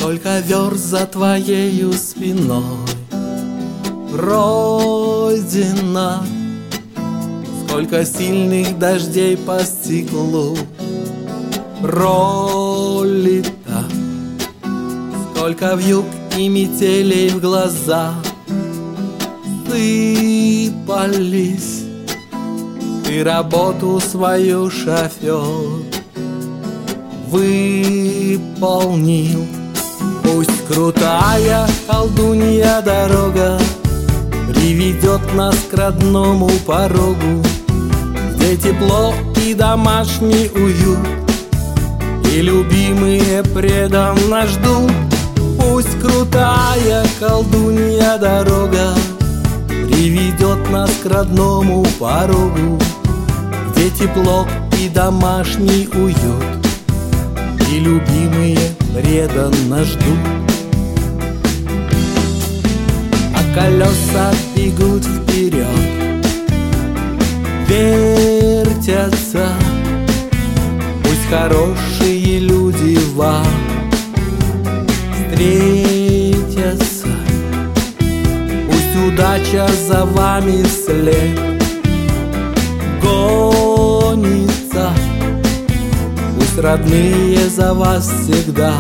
Сколько верст за твоею спиной пройдено, сколько сильных дождей по стеклу пролито, сколько вьюг и метелей в глаза сыпались. Ты работу свою, шофер, выполнил. Пусть крутая колдунья дорога приведет нас к родному порогу, где тепло и домашний уют, и любимые преданно ждут. Пусть крутая колдунья дорога приведет нас к родному порогу, где тепло и домашний уют, и любимые преданно ждут. А колеса бегут вперед, вертятся. Пусть хорошие люди вам встретятся, пусть удача за вами вслед гонится, пусть родные за вас всегда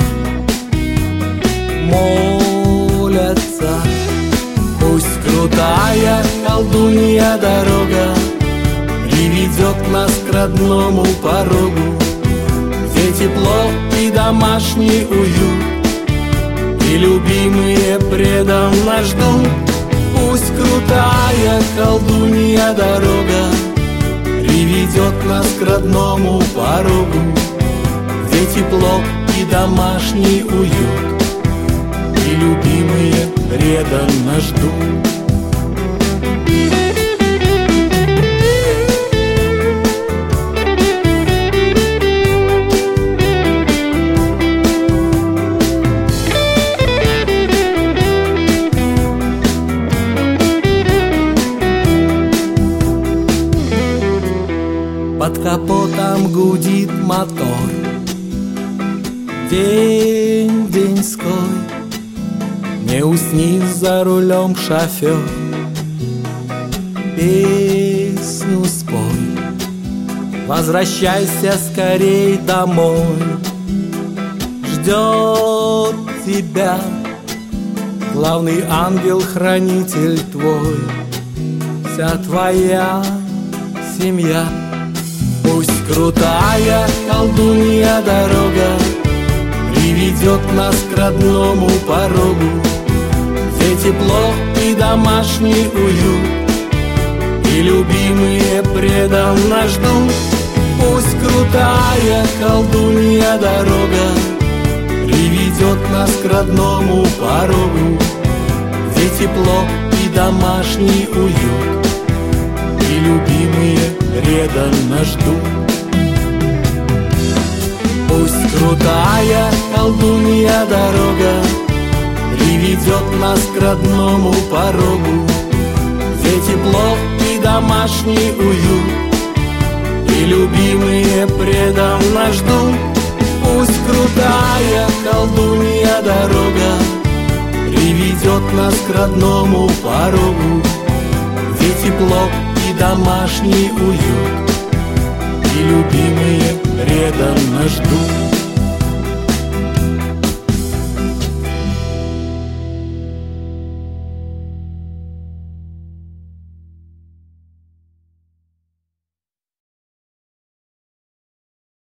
молятся. Пусть крутая колдунья дорога приведет нас к родному порогу, где тепло и домашний уют, и любимые преданно ждут. Пусть крутая колдунья дорога приведет нас к родному порогу, где тепло и домашний уют, и любимые преданно ждут. Под капотом гудит мотор, день деньской. Не усни за рулем, шофер, песню спой. Возвращайся скорей домой, ждет тебя главный ангел-хранитель твой, вся твоя семья. Пусть крутая колдунья дорога приведет нас к родному порогу, где тепло и домашний уют, и любимые преданно ждут. Пусть крутая колдунья дорога приведет нас к родному порогу, где тепло и домашний уют, и любимые преданно ждут. Пусть крутая колдунья дорога приведет нас к родному порогу, где тепло и домашний уют, и любимые преданно ждут. Пусть крутая колдунья дорога приведет нас к родному порогу, где тепло и домашний уют, и любимые преданно ждут.